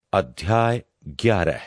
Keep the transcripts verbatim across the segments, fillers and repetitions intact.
अध्याय ग्यारह।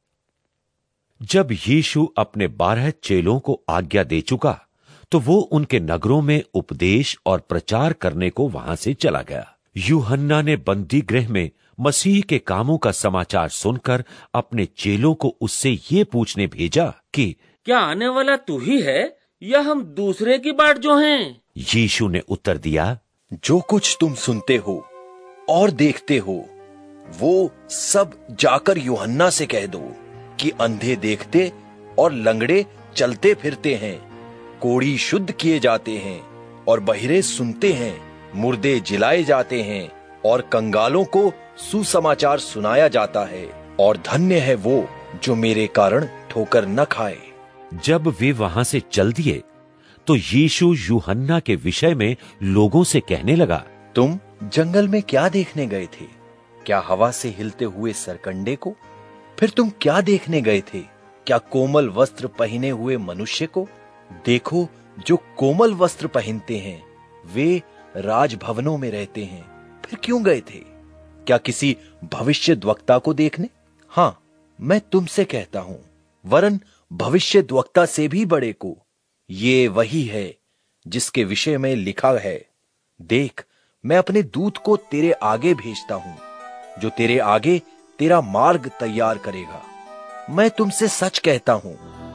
जब यीशु अपने बारह चेलों को आज्ञा दे चुका तो वो उनके नगरों में उपदेश और प्रचार करने को वहां से चला गया। यूहन्ना ने बंदी गृह में मसीह के कामों का समाचार सुनकर अपने चेलों को उससे ये पूछने भेजा कि क्या आने वाला तू ही है या हम दूसरे की बाट जो हैं? यीशु ने उत्तर दिया, जो कुछ तुम सुनते हो और देखते हो वो सब जाकर यूहन्ना से कह दो कि अंधे देखते और लंगड़े चलते फिरते हैं, कोढ़ी शुद्ध किए जाते हैं और बहिरे सुनते हैं, मुर्दे जिलाए जाते हैं और कंगालों को सुसमाचार सुनाया जाता है, और धन्य है वो जो मेरे कारण ठोकर न खाए। जब वे वहां से चल दिए तो यीशु यूहन्ना के विषय में लोगों से कहने लगा, तुम जंगल में क्या देखने गए थे? क्या हवा से हिलते हुए सरकंडे को? फिर तुम क्या देखने गए थे? क्या कोमल वस्त्र पहने हुए मनुष्य को? देखो, जो कोमल वस्त्र पहनते हैं वे राजभवनों में रहते हैं। फिर क्यों गए थे? क्या किसी भविष्यद्वक्ता को देखने? हां, मैं तुमसे कहता हूं, वरन भविष्यद्वक्ता से भी बड़े को। ये वही है जिसके विषय में लिखा है, देख, मैं अपने दूत को तेरे आगे भेजता हूं, जो तेरे आगे तेरा मार्ग तैयार करेगा। मैं तुमसे सच कहता हूं,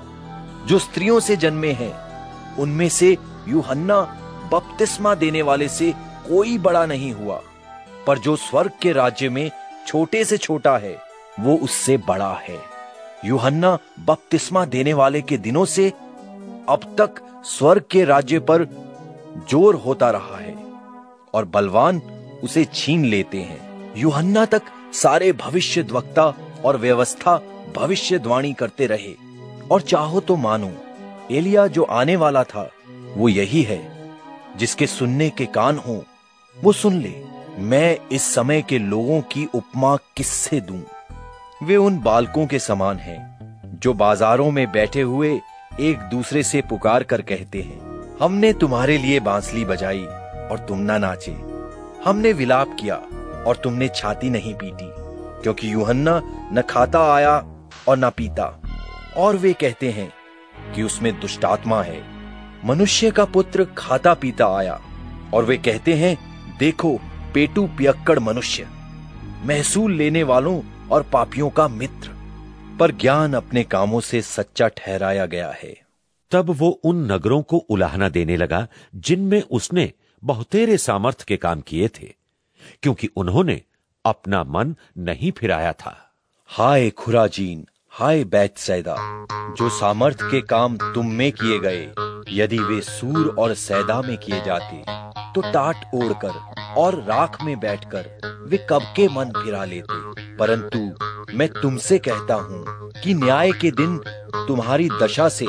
जो स्त्रियों से जन्मे हैं उनमें से यूहन्ना बपतिस्मा देने वाले से कोई बड़ा नहीं हुआ, पर जो स्वर्ग के राज्य में छोटे से छोटा है वो उससे बड़ा है। यूहन्ना बपतिस्मा देने वाले के दिनों से अब तक स्वर्ग के राज्य पर जोर होता रहा है और बलवान उसे छीन लेते हैं। यूहन्ना तक सारे भविष्यद्वक्ता और व्यवस्था भविष्यवाणी करते रहे, और चाहो तो मानो एलिया जो आने वाला था वो यही है। जिसके सुनने के कान हो वो सुन ले। मैं इस समय के लोगों की उपमा किससे दूं? वे उन बालकों के समान हैं जो बाजारों में बैठे हुए एक दूसरे से पुकार कर कहते हैं, हमने तुम्हारे लिए बांसुरी बजाई और तुम ना नाचे, हमने विलाप किया और तुमने छाती नहीं पीटी, क्योंकि यूहन्ना न खाता आया और न पीता, और वे कहते हैं कि उसमें दुष्टात्मा है। मनुष्य का पुत्र खाता पीता आया, और वे कहते हैं, देखो पेटू पियक्कड़ मनुष्य, महसूल लेने वालों और पापियों का मित्र। पर ज्ञान अपने कामों से सच्चा ठहराया गया है। तब वो उन नगरों को उलाहना देने लगा जिनमें उसने बहुतेरे सामर्थ के काम किए थे, क्योंकि उन्होंने अपना मन नहीं फिराया था। हाय खुराजीन, हाय बैतसैदा, जो सामर्थ के काम तुम में किए गए, यदि वे सूर और सैदा में किए जाते तो टाट ओढ़कर और राख में बैठकर वे कब के मन फिरा लेते। परंतु मैं तुमसे कहता हूं कि न्याय के दिन तुम्हारी दशा से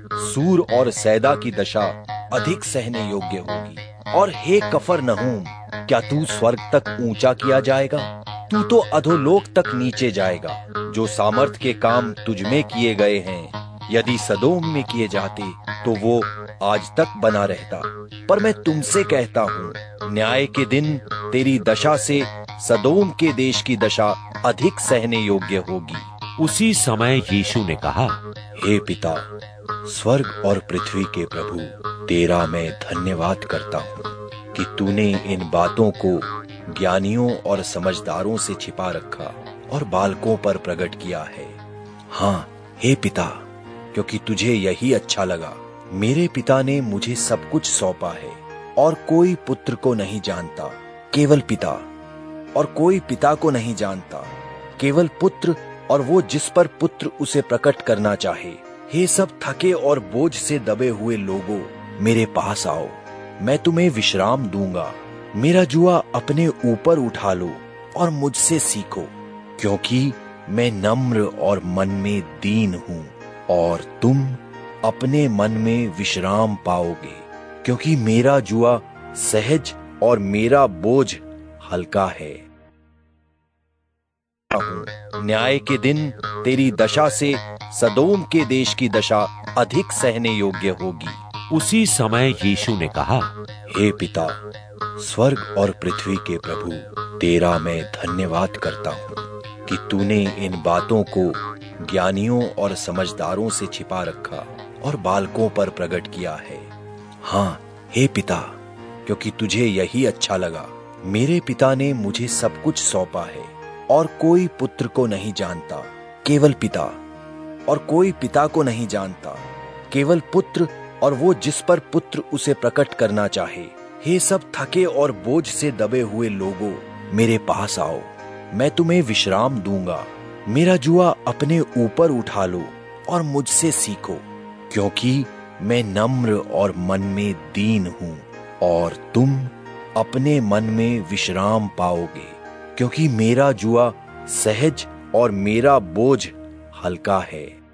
सूर और सैदा की दशा अधिक सहने योग्य होगी। और हे कफरनहूम, क्या तू स्वर्ग तक ऊंचा किया जाएगा? तू तो अधोलोक तक नीचे जाएगा। जो सामर्थ के काम तुझमें किए गए हैं यदि सदोम में किए जाते तो वो आज तक बना रहता। पर मैं तुमसे कहता हूँ, न्याय के दिन तेरी दशा से सदोम के देश की दशा अधिक सहने योग्य होगी। उसी समय यीशु ने कहा, हे पिता, स्वर्ग और पृथ्वी के प्रभु, तेरा मैं धन्यवाद करता हूँ कि तूने इन बातों को ज्ञानियों और समझदारों से छिपा रखा और बालकों पर प्रकट किया है। हाँ हे पिता, क्योंकि तुझे यही अच्छा लगा। मेरे पिता ने मुझे सब कुछ सौंपा है, और कोई पुत्र को नहीं जानता केवल पिता, और कोई पिता को नहीं जानता केवल पुत्र, और वो जिस पर पुत्र उसे प्रकट करना चाहे। हे सब थके और बोझ से दबे हुए लोगों, मेरे पास आओ, मैं तुम्हें विश्राम दूंगा। मेरा जुआ अपने ऊपर उठा लो और मुझसे सीखो, क्योंकि मैं नम्र और मन में दीन हूं, और तुम अपने मन में विश्राम पाओगे, क्योंकि मेरा जुआ सहज और मेरा बोझ हल्का है। न्याय के दिन तेरी दशा से सदोम के देश की दशा अधिक सहने योग्य होगी। उसी समय यीशु ने कहा, हे पिता, स्वर्ग और पृथ्वी के प्रभु, तेरा मैं धन्यवाद करता हूँ कि तूने इन बातों को ज्ञानियों और समझदारों से छिपा रखा और बालकों पर प्रकट किया है। हाँ हे पिता, क्योंकि तुझे यही अच्छा लगा। मेरे पिता ने मुझे सब कुछ सौंपा है और कोई पुत्र को नहीं जानता, केवल पिता, और कोई पिता को नहीं जानता, केवल पुत्र और वो जिस पर पुत्र उसे प्रकट करना चाहे। हे सब थके और बोझ से दबे हुए लोगों, मेरे पास आओ, मैं तुम्हें विश्राम दूंगा। मेरा जुआ अपने ऊपर उठा लो और मुझसे सीखो, क्योंकि मैं नम्र और मन में दीन हूं, और तुम अपने मन में विश्राम पाओगे, क्योंकि मेरा जुआ सहज और मेरा बोझ हल्का है।